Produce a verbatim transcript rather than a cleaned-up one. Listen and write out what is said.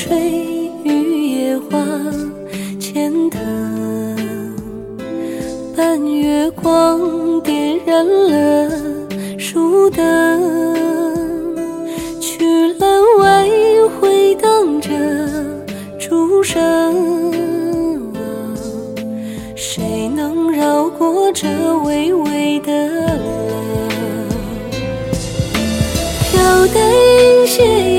水与野花牵藤，半月光点燃了树灯，曲栏外回荡着竹声，谁能绕过这微微的冷？飘带银屑